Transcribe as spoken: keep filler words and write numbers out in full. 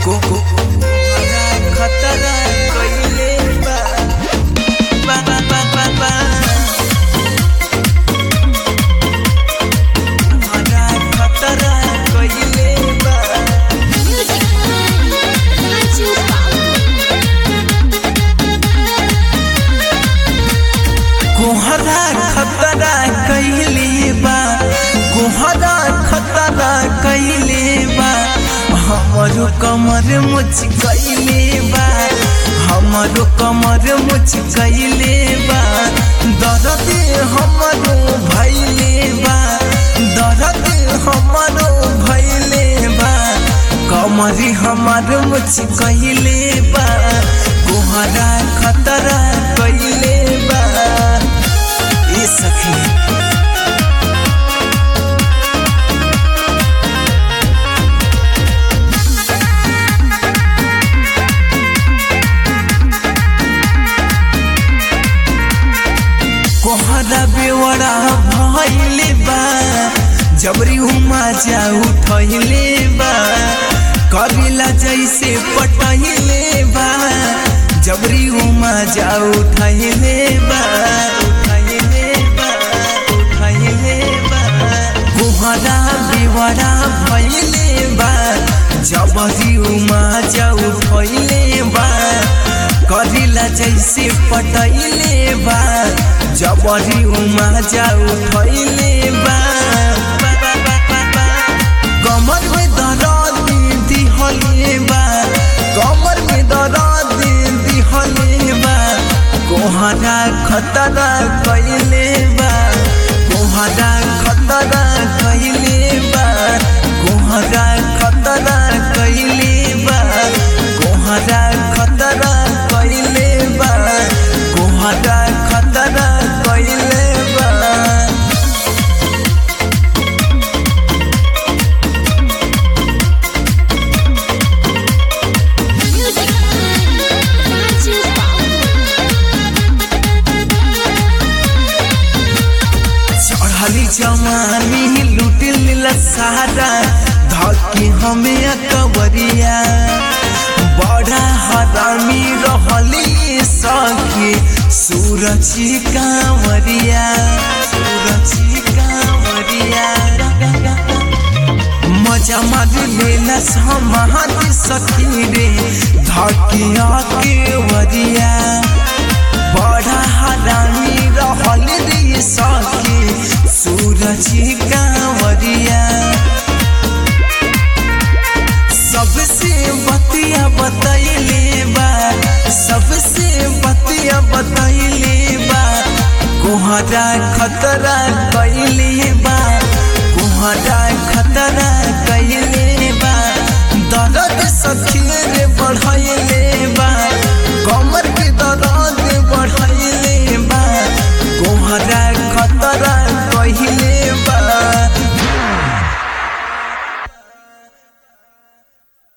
को को खतरा कइले बा बा बा बा बा बा हमारा खतरा कइले बा कोहरा खतरा कइले बा कोहरा खतरा कइले बा हमारो कमर मुच कइले बा हमारो कमर मुच कइले बा दर्द हमारो भइले बा दर्द हमारो भइले बा कमर हमारो मुच कइले बा कोहरा खतरा कइले बा ए सखी कोहरा बेवड़ा भइले बा जबरी उमा जा उठइले बा कबिला जैसे पटइले बा जबरी उमा जा उठइले बा उठइले बा उठइले बा कोहरा बेवड़ा भइले बा जबरी उमा जा उठइले बा कबिला जैसे पटइले बा जबरी उमा जा उठइले बा कमर में दर्द दिहले बा कमर में दर्द दिहले बा कोहरा खतरा कइले बा कोहरा खतरा कइले बा कोहरा खतरा कइले बा कोहरा खतरा कइले बा कोहरा खतरा कइले बा चढ़ली जवानी लूट लीला सारा धके हमें कवरिया बड़ा हरामी रहली सके सूरजी कांवरिया सूरजी कांवरिया मजा मार लेला समाधि सखी रे धकिया के वरिया बड़ा हरामी रहली सके सूरजी कांवरिया सबसे बतिया बतैले बा सबसे बतिया बतैले बा कोहरा खतरा कइले बा कोहरा खतरा कइले बा दर्द सखी रे बढ़ैले